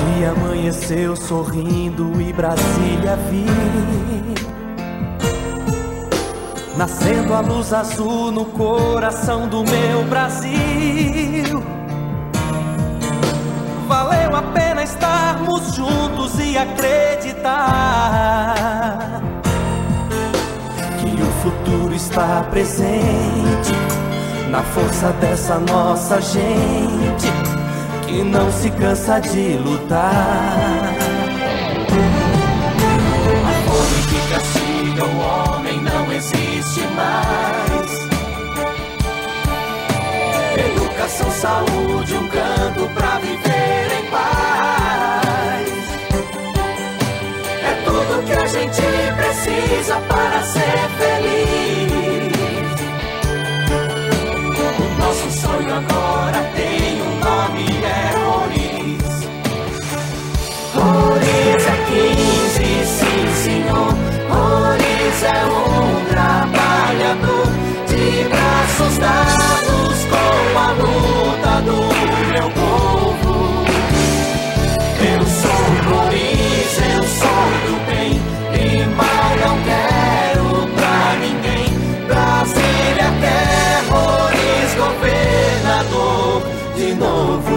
dia amanheceu sorrindo e Brasília vi, nascendo a luz azul no coração do meu Brasil. Valeu a pena estarmos juntos e acreditar que o futuro está presente na força dessa nossa gente que não se cansa de lutar. A fome que castiga o homem não existe mais. Educação, saúde, um canto pra viver em paz. É tudo que a gente precisa para ser feliz. O nosso sonho agora tem um nome, é Roriz. Roriz é 15, sim senhor. Roriz é um trabalhador de braços dados com a luta do meu povo. Eu sou Roriz, eu sou do bem, e mal não quero pra ninguém. Brasília quer Roriz governador de novo.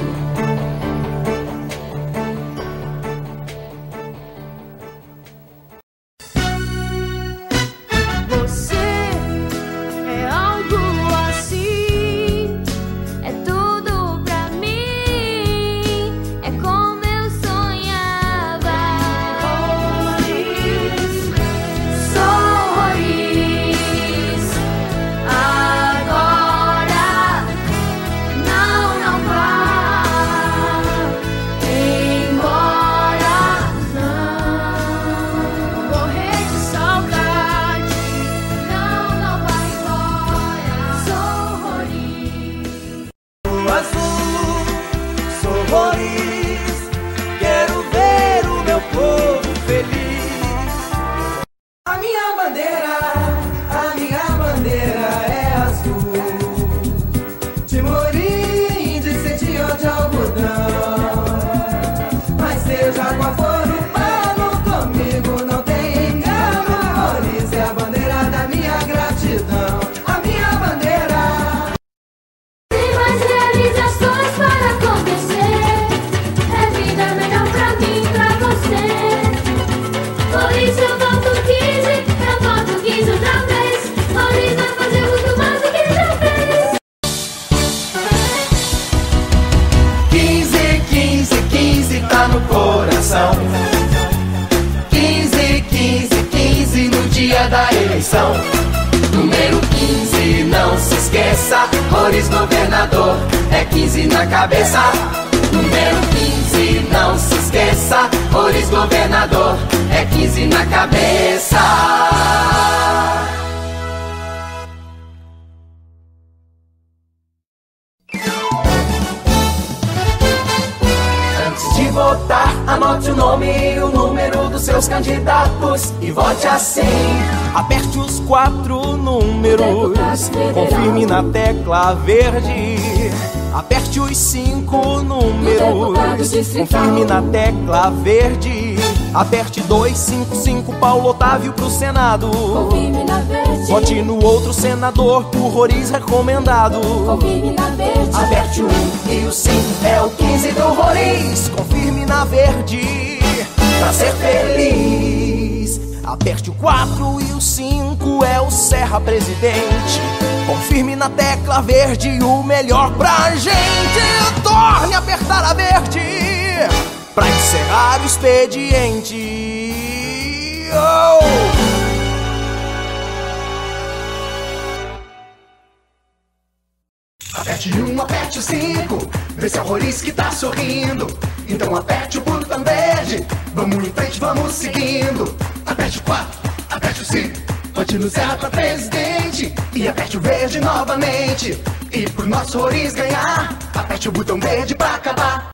Número 15, não se esqueça, Roriz governador, é 15 na cabeça. Número 15, não se esqueça, Roriz governador, é 15 na cabeça. De votar, anote o nome e o número dos seus candidatos e vote assim. Aperte os 4 números, confirme na tecla verde. Aperte os 5 números, confirme na tecla verde. Aperte 255, Paulo Otávio pro Senado. Confirme na verde. Vote no outro senador, por Roriz recomendado. Confirme na verde. Aperte o 1 e o 5, é o 15 do Roriz. Confirme na verde, pra ser feliz. Aperte o 4 e o 5, é o Serra Presidente. Confirme na tecla verde, o melhor pra gente. Torne a apertar a verde, pra encerrar o expediente. Oh! Aperte o 1, aperte o 5, vê se é o Roriz que tá sorrindo. Então aperte o botão verde, vamos em frente, vamos seguindo. Aperte o 4, aperte o 5, vote no Serra pra presidente. E aperte o verde novamente, e pro nosso Roriz ganhar, aperte o botão verde pra acabar